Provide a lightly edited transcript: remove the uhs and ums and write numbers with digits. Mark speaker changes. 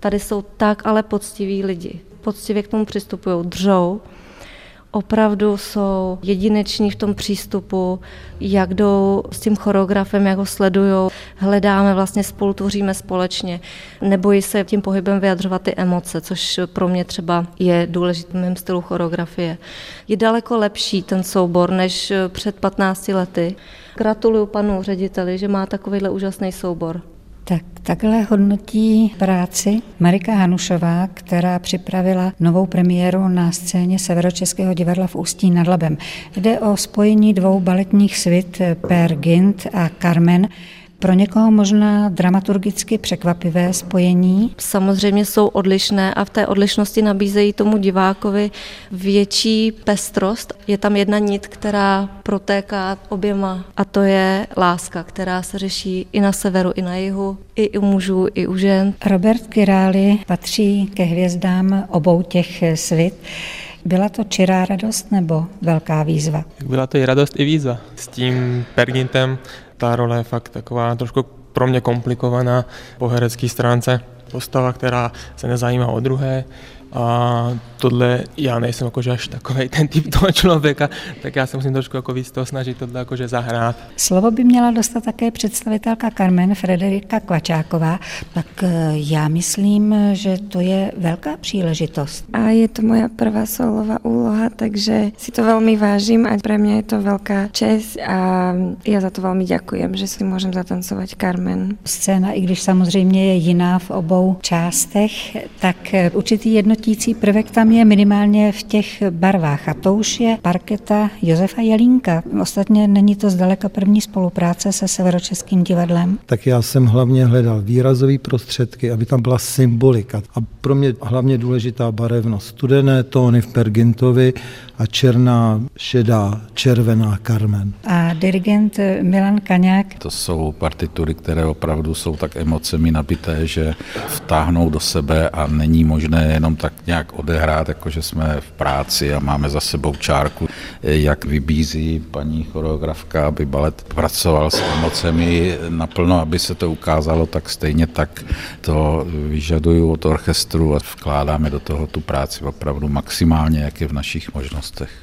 Speaker 1: Tady jsou tak ale poctiví lidi. Poctivě k tomu přistupují, držou. Opravdu jsou jedineční v tom přístupu, jak jdou s tím choreografem, jak ho sledujou. Hledáme, vlastně spolu tvoříme společně. Nebojí se tím pohybem vyjadřovat ty emoce, což pro mě třeba je důležité v mém stylu choreografie. Je daleko lepší ten soubor než před 15 lety. Gratuluju panu řediteli, že má takovýhle úžasný soubor.
Speaker 2: Takhle hodnotí práci Marika Hanušová, která připravila novou premiéru na scéně Severočeského divadla v Ústí nad Labem. Jde o spojení dvou baletních svit Peer Gynt a Carmen. Pro někoho možná dramaturgicky překvapivé spojení.
Speaker 1: Samozřejmě jsou odlišné a v té odlišnosti nabízejí tomu divákovi větší pestrost. Je tam jedna nit, která protéká oběma a to je láska, která se řeší i na severu, i na jihu, i u mužů, i u žen.
Speaker 2: Robert Király patří ke hvězdám obou těch svit. Byla to čirá radost nebo velká výzva?
Speaker 3: Byla to i radost, i výzva. S tím Peer Gyntem ta role je fakt taková trošku pro mě komplikovaná po herecké stránce. Postava, která se nezajímá o druhé a tohle já nejsem jakože až takovej ten typ toho člověka, tak já se musím trošku jako víc toho snažit tohle jakože zahrát.
Speaker 2: Slovo by měla dostat také představitelka Carmen Frederika Kvačáková, tak já myslím, že to je velká příležitost.
Speaker 4: A je to moja prvá solová úloha, takže si to velmi vážím a pre mňa je to velká čest a já za to velmi děkujem, že si můžem zatancovat Carmen.
Speaker 2: Scéna, i když samozřejmě je jiná v obou částech, tak určitý jednotící prvek tam je minimálně v těch barvách a to už je parketa Josefa Jelínka. Ostatně není to zdaleka první spolupráce se Severočeským divadlem.
Speaker 5: Tak já jsem hlavně hledal výrazové prostředky, aby tam byla symbolika a pro mě hlavně důležitá barevnost. Studené tóny v Peer Gyntovi a černá, šedá, červená Carmen.
Speaker 2: A dirigent Milan Kaňák.
Speaker 6: To jsou partitury, které opravdu jsou tak emocemi nabité, že vtáhnou do sebe a není možné jenom tak nějak odehrát, jakože jsme v práci a máme za sebou čárku. Jak vybízí paní choreografka, aby balet pracoval s emocemi naplno, aby se to ukázalo, tak stejně tak to vyžaduju od orchestru a vkládáme do toho tu práci opravdu maximálně, jak je v našich možnostech.